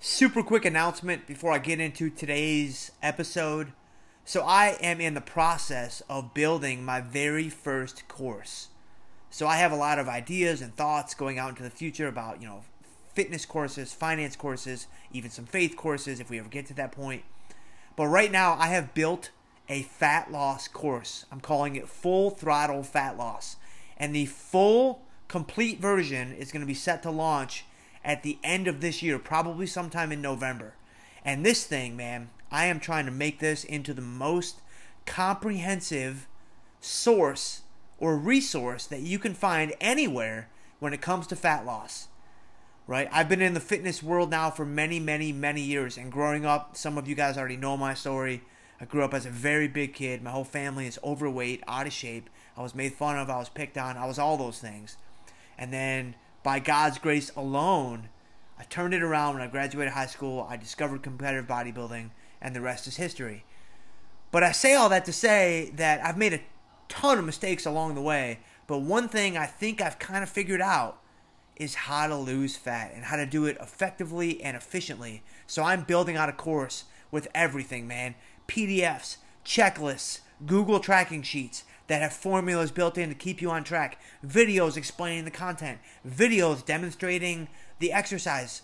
Super quick announcement before I get into today's episode. So I am in the process of building my very first course. So I have a lot of ideas and thoughts going out into the future about, fitness courses, finance courses, even some faith courses if we ever get to that point. But right now I have built a fat loss course. I'm calling it Full Throttle Fat Loss. And the full complete version is going to be set to launch at the end of this year, probably sometime in November. And this thing, man, I am trying to make this into the most comprehensive source or resource that you can find anywhere when it comes to fat loss. Right? I've been in the fitness world now for many, many, many years. And growing up, some of you guys already know my story. I grew up as a very big kid. My whole family is overweight, out of shape. I was made fun of. I was picked on. I was all those things. And then by God's grace alone, I turned it around when I graduated high school. I discovered competitive bodybuilding, and the rest is history. But I say all that to say that I've made a ton of mistakes along the way. But one thing I think I've kind of figured out is how to lose fat and how to do it effectively and efficiently. So I'm building out a course with everything, man. PDFs, checklists, Google tracking sheets that have formulas built in to keep you on track, videos explaining the content, videos demonstrating the exercises,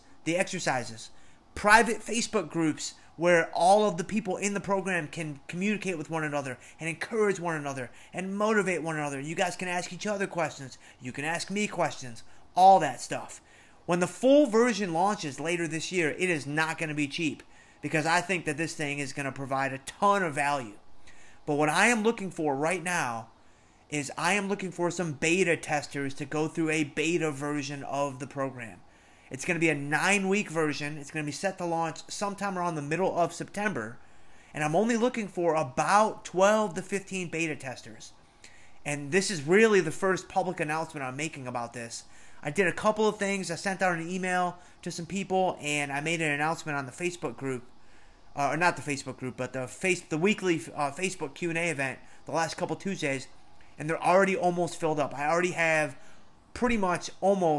private Facebook groups where all of the people in the program can communicate with one another and encourage one another and motivate one another. You guys can ask each other questions. You can ask me questions. All that stuff. When the full version launches later this year, it is not going to be cheap because I think that this thing is going to provide a ton of value. But what I am looking for right now is I am looking for some beta testers to go through a beta version of the program. It's going to be a 9-week version. It's going to be set to launch sometime around the middle of September. And I'm only looking for about 12 to 15 beta testers. And this is really the first public announcement I'm making about this. I did a couple of things. I sent out an email to some people, and I made an announcement on the Facebook group. Or not the Facebook group, but the weekly Facebook Q&A event the last couple Tuesdays, and they're already almost filled up. I already have I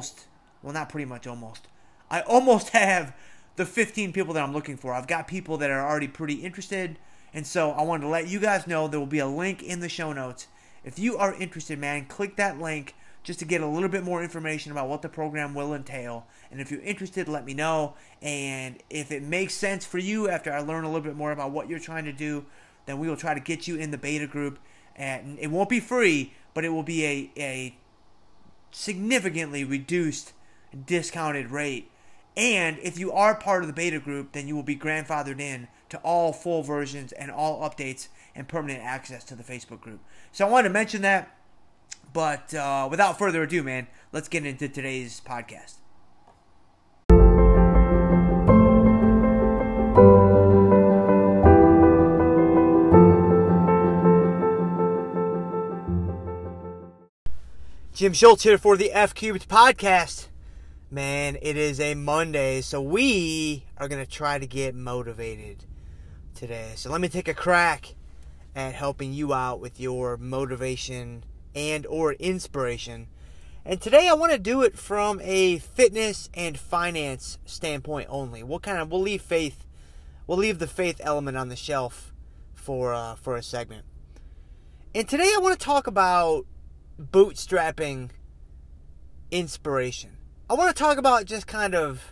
almost have the 15 people that I'm looking for. I've got people that are already pretty interested, and so I wanted to let you guys know there will be a link in the show notes. If you are interested, man, click that link just to get a little bit more information about what the program will entail. And if you're interested, let me know. And if it makes sense for you after I learn a little bit more about what you're trying to do, then we will try to get you in the beta group. And it won't be free, but it will be a significantly reduced, discounted rate. And if you are part of the beta group, then you will be grandfathered in to all full versions and all updates and permanent access to the Facebook group. So I wanted to mention that. But without further ado, man, let's get into today's podcast. Jim Schultz here for the F Cubed podcast. Man, it is a Monday, so we are going to try to get motivated today. So let me take a crack at helping you out with your motivation and or inspiration. And today I want to do it from a fitness and finance standpoint only. We'll leave the faith element on the shelf for a segment. And today I want to talk about bootstrapping inspiration. I want to talk about just kind of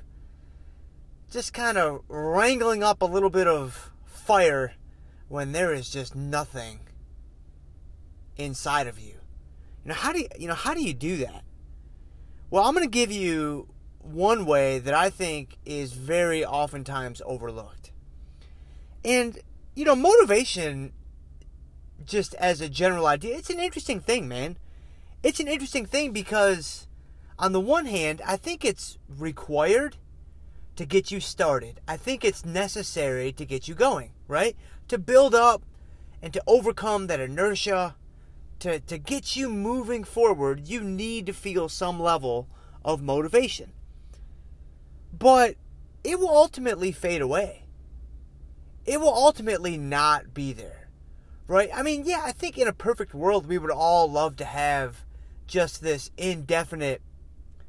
wrangling up a little bit of fire when there is just nothing inside of you. How do you do that? Well, I'm going to give you one way that I think is very oftentimes overlooked. And, motivation, just as a general idea, it's an interesting thing, man. It's an interesting thing because, on the one hand, I think it's required to get you started. I think it's necessary to get you going, right? To build up and to overcome that inertia. To get you moving forward, you need to feel some level of motivation. But it will ultimately fade away. It will ultimately not be there. Right? I mean, yeah, I think in a perfect world, we would all love to have just this indefinite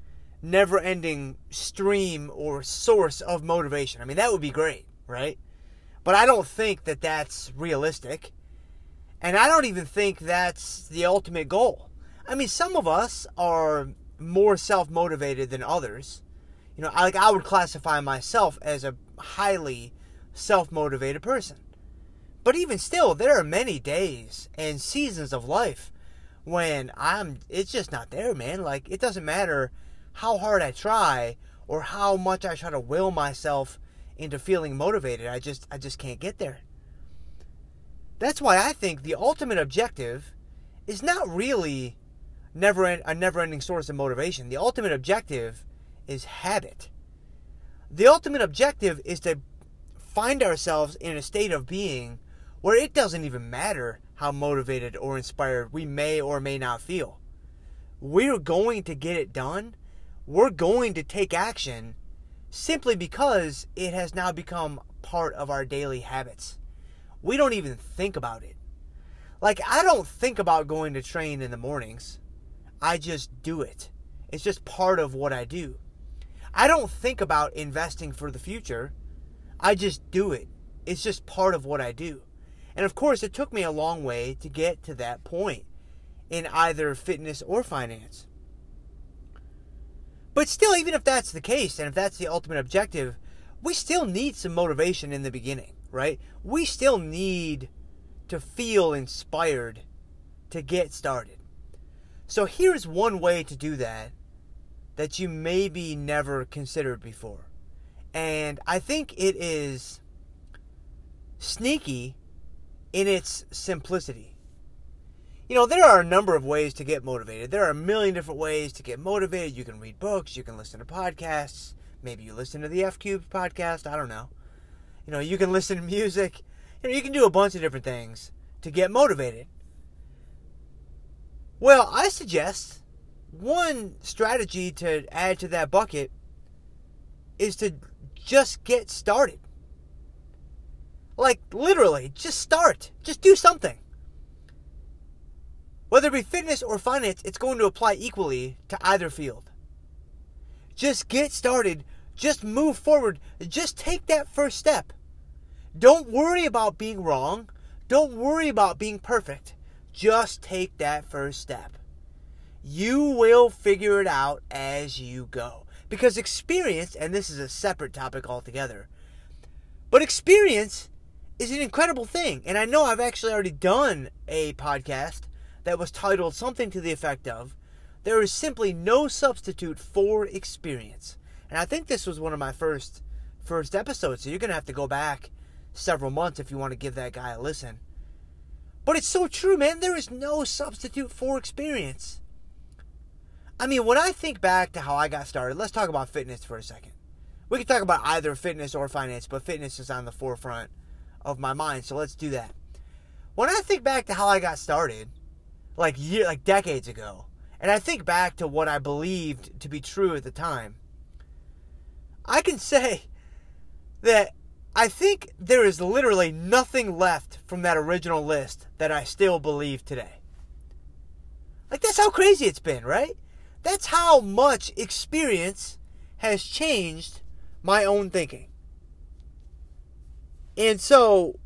never-ending stream or source of motivation. I mean, that would be great, right? But I don't think that that's realistic. And I don't even think that's the ultimate goal. I mean, some of us are more self-motivated than others. You know, I would classify myself as a highly self-motivated person. But even still, there are many days and seasons of life when it's just not there, man. Like, it doesn't matter how hard I try or how much I try to will myself into feeling motivated. I just can't get there. That's why I think the ultimate objective is not really a never-ending source of motivation. The ultimate objective is habit. The ultimate objective is to find ourselves in a state of being where it doesn't even matter how motivated or inspired we may or may not feel. We're going to get it done. We're going to take action simply because it has now become part of our daily habits. We don't even think about it. Like, I don't think about going to train in the mornings. I just do it. It's just part of what I do. I don't think about investing for the future. I just do it. It's just part of what I do. And of course, it took me a long way to get to that point in either fitness or finance. But still, even if that's the case, and if that's the ultimate objective, we still need some motivation in the beginning, right? We still need to feel inspired to get started. So here's one way to do that you maybe never considered before. And I think it is sneaky in its simplicity. You know, there are a number of ways to get motivated. There are a million different ways to get motivated. You can read books, you can listen to podcasts, maybe you listen to the F-Cubed podcast, I don't know. You know, you can listen to music. You know, you can do a bunch of different things to get motivated. Well, I suggest one strategy to add to that bucket is to just get started. Like, literally, just start. Just do something. Whether it be fitness or finance, it's going to apply equally to either field. Just get started. Just move forward. Just take that first step. Don't worry about being wrong. Don't worry about being perfect. Just take that first step. You will figure it out as you go. Because experience, and this is a separate topic altogether, but experience is an incredible thing. And I know I've actually already done a podcast that was titled something to the effect of, "There is simply no substitute for experience." And I think this was one of my first episodes, so you're going to have to go back several months if you want to give that guy a listen. But it's so true, man. There is no substitute for experience. I mean, when I think back to how I got started, let's talk about fitness for a second. We can talk about either fitness or finance, but fitness is on the forefront of my mind, so let's do that. When I think back to how I got started, like decades ago, and I think back to what I believed to be true at the time, I can say that I think there is literally nothing left from that original list that I still believe today. Like, that's how crazy it's been, right? That's how much experience has changed my own thinking. And so,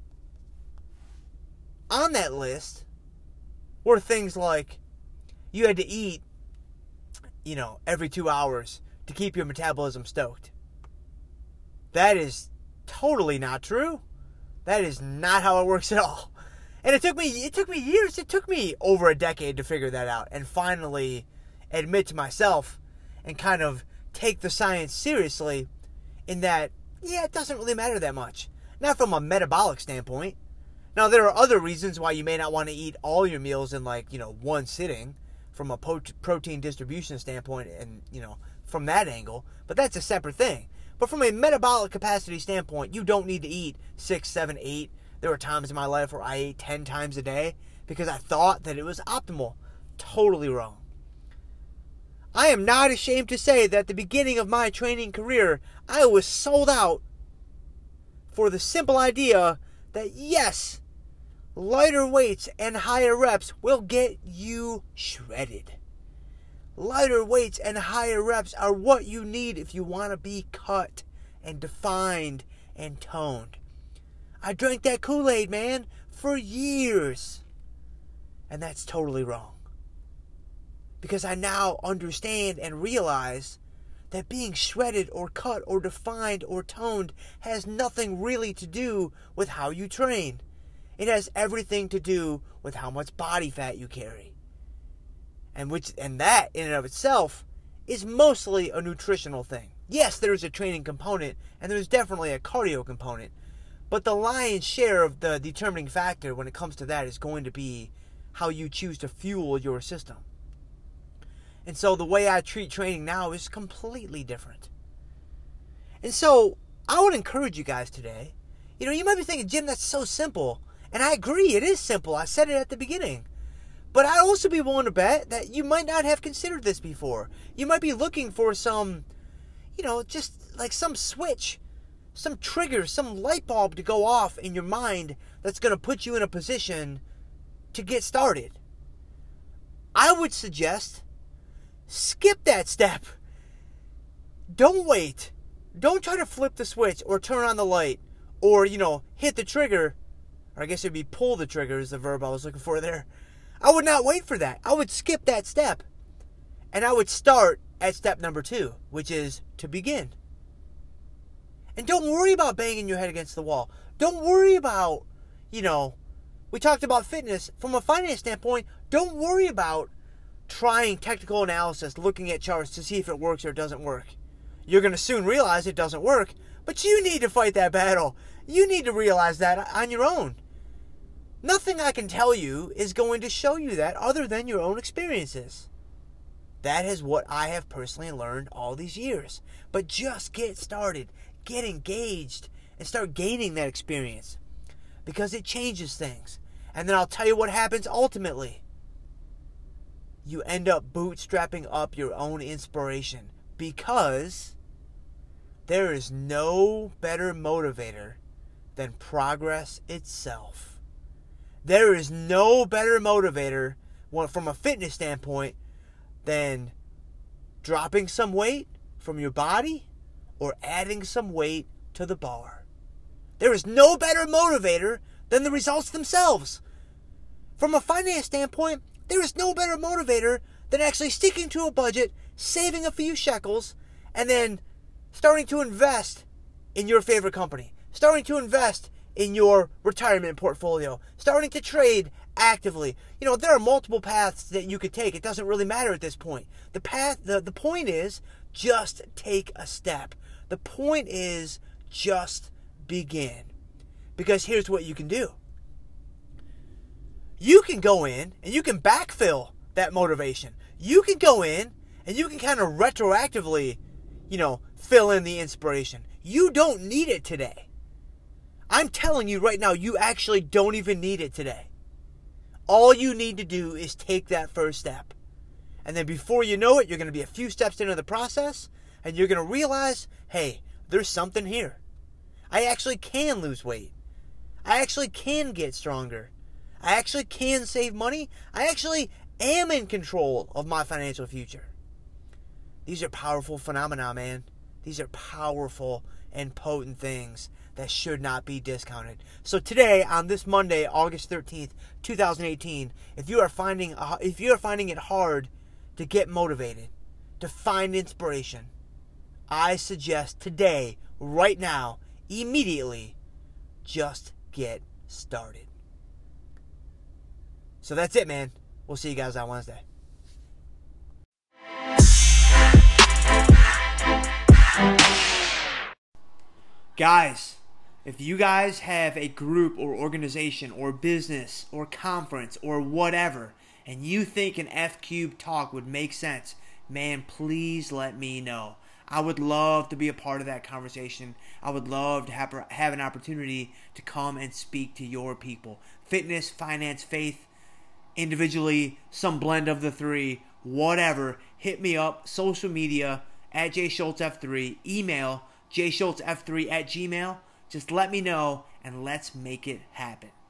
on that list were things like you had to eat, every 2 hours to keep your metabolism stoked. That is totally not true. That is not how it works at all. And it took me years. It took me over a decade to figure that out and finally admit to myself and kind of take the science seriously in that, it doesn't really matter that much. Not from a metabolic standpoint. Now, there are other reasons why you may not want to eat all your meals in one sitting from a protein distribution standpoint and, from that angle. But that's a separate thing. But from a metabolic capacity standpoint, you don't need to eat 6, 7, 8. There were times in my life where I ate 10 times a day because I thought that it was optimal. Totally wrong. I am not ashamed to say that at the beginning of my training career, I was sold out for the simple idea that yes, lighter weights and higher reps will get you shredded. lighter weights and higher reps are what you need if you want to be cut and defined and toned. I drank that Kool-Aid, man, for years. And that's totally wrong. Because I now understand and realize that being shredded or cut or defined or toned has nothing really to do with how you train. It has everything to do with how much body fat you carry. And that in and of itself is mostly a nutritional thing. Yes, there's a training component and there's definitely a cardio component, but the lion's share of the determining factor when it comes to that is going to be how you choose to fuel your system. And so the way I treat training now is completely different. And so I would encourage you guys today, you might be thinking, Jim, that's so simple. And I agree, it is simple. I said it at the beginning. But I'd also be willing to bet that you might not have considered this before. You might be looking for some, just like some switch, some trigger, some light bulb to go off in your mind that's going to put you in a position to get started. I would suggest skip that step. Don't wait. Don't try to flip the switch or turn on the light or, hit the trigger. Or I guess it'd be pull the trigger is the verb I was looking for there. I would not wait for that. I would skip that step. And I would start at step number 2, which is to begin. And don't worry about banging your head against the wall. Don't worry about, we talked about fitness. From a finance standpoint, don't worry about trying technical analysis, looking at charts to see if it works or it doesn't work. You're going to soon realize it doesn't work, but you need to fight that battle. You need to realize that on your own. Nothing I can tell you is going to show you that other than your own experiences. That is what I have personally learned all these years. But just get started, get engaged, and start gaining that experience. Because it changes things. And then I'll tell you what happens ultimately. You end up bootstrapping up your own inspiration. Because there is no better motivator than progress itself. There is no better motivator from a fitness standpoint than dropping some weight from your body or adding some weight to the bar. There is no better motivator than the results themselves. From a finance standpoint, there is no better motivator than actually sticking to a budget, saving a few shekels, and then starting to invest in your favorite company, starting to invest in your retirement portfolio, starting to trade actively. There are multiple paths that you could take. It doesn't really matter at this point. The point is just take a step. The point is just begin. Because here's what you can do. You can go in and you can backfill that motivation. You can go in and you can kind of retroactively, fill in the inspiration. You don't need it today. I'm telling you right now, you actually don't even need it today. All you need to do is take that first step. And then before you know it, you're going to be a few steps into the process, and you're going to realize, hey, there's something here. I actually can lose weight. I actually can get stronger. I actually can save money. I actually am in control of my financial future. These are powerful phenomena, man. These are powerful and potent things that should not be discounted. So today, on this Monday, August 13th, 2018, if you are finding it hard to get motivated, to find inspiration, I suggest today, right now, immediately, just get started. So that's it, man. We'll see you guys on Wednesday. Guys, if you guys have a group or organization or business or conference or whatever, and you think an F-Cube talk would make sense, man, please let me know. I would love to be a part of that conversation. I would love to have an opportunity to come and speak to your people. Fitness, finance, faith, individually, some blend of the three, whatever. Hit me up, social media, at jschultzf3, email jschultzf3@gmail.com. Just let me know, and let's make it happen.